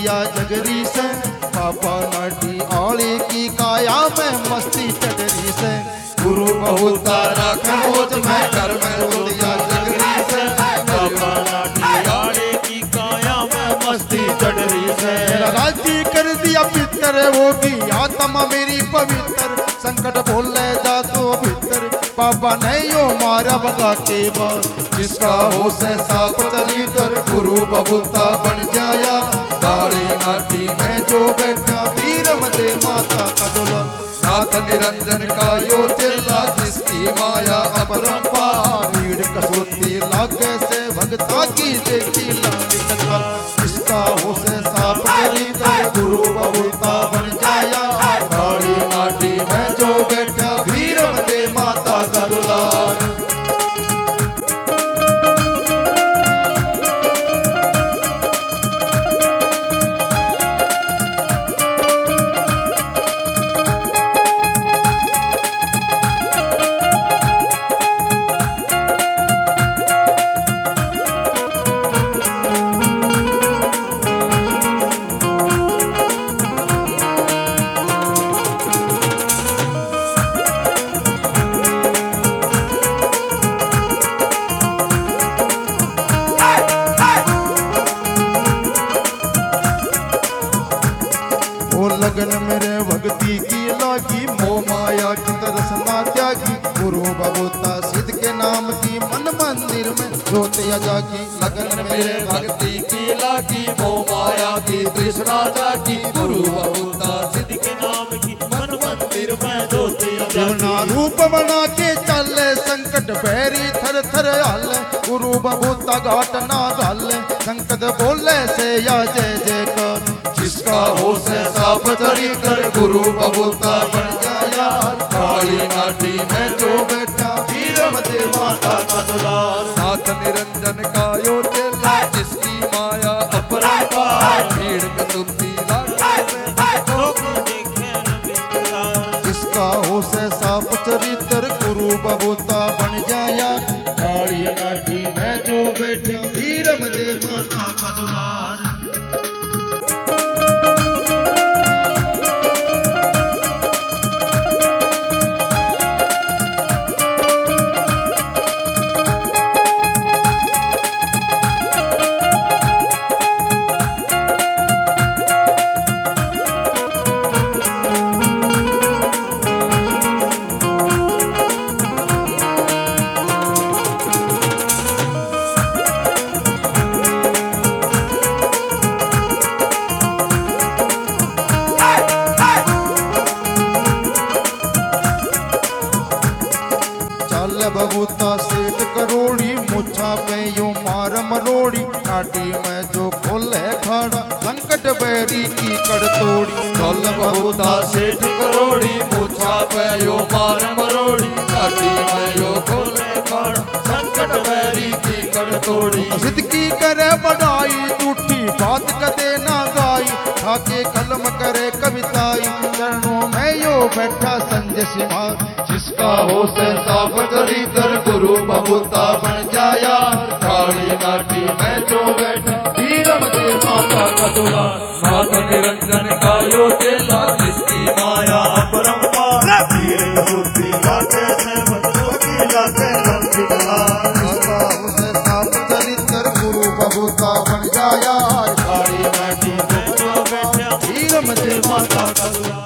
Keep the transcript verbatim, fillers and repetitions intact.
जोतिया जगरी से, बाबा नाटी आली की काया में मस्ती चढ़री से। गुरु बहुता राखोज मैं कर में जोतिया जगरी से, बाबा नाटी आली की काया में मस्ती चढ़री से। राजी कर दिया पितर होगी आत्मा मेरी पवित्र, संकट बोले जा तो भीतर बाबा नहीं यो मारा बगा के बाद। जिसका हो से साप चली कर गुरु बबूता बन जाया, काली नाटी में जो बैठा वीर मते माता का दुला। नाथ निरंजन का यो चिल्ला जिसकी माया अपरंपार, भीड़ कसोती लागे से भगता की देखी लागी कतल। जिसका हो से साप चली कर गुरु बबूता बन जाया, काली नाटी में जो बैठा वीर मते माता का दुलार। लगन मेरे भक्ति की लागी, मोह माया की तरसना त्यागी। गुरु बबूता सिद्ध के नाम की मन मंदिर में ज्योतिया जागी। लगन मेरे भक्ति की लागी, मोह माया की तृष्णा जागी। गुरु बबूता सिद्ध के नाम की मन मंदिर में ज्योतिया जागी। रूप बना के चले संकट भैरी थर थर हाले, गुरु बबूता घाट ना डाले। संकट बोले से या जय जयकार, जिसका हो से साप चढ़ी कर गुरु बबूता बन जाया। काली नाटी में जो बैठा वीर मते माता का दुलार। नाथ निरंजन का यो चिल्ला जिसकी माया अपरंपार, भीड़ कसुती लागे से भक्तों को देखे न बिकरार। जिसका हो से साप चढ़ी कर गुरु बबूता बन जाया, काली नाटी में जो बैठा वीर मते माता का दुलार। बबूता सेठ करोड़ी, मुछा पे यो मार मरोड़ी। नाटी में जो खोले खड़ा संकट बैरी की कड़ तोड़ी। चल बबूता सेठ करोड़ी, मुछा पे यो मार मरोड़ी। नाटी में यो खोले खड़ा संकट बैरी की कड़ तोड़ी। सिद्ध की करे बढ़ाई झूठी बात कदे ना गाई, खाके कलम करे कविताई। चरणों में यो बैठा संजय सिंह, जिसका हो से साफ चढ़ी कर गुरु बबूता बन जाया। काली नाटी में जो बैठा वीर मते माता का दुलार। नाथ निरंजन का यो चेला जिसकी माया अपरंपार, भीड़ कसुती लागे से भक्तों की लागे न बिकरार। जिसका हो से साफ चढ़ी कर गुरु बबूता बन जाया। काली नाटी में जो बैठा वीर मते माता का दुलार।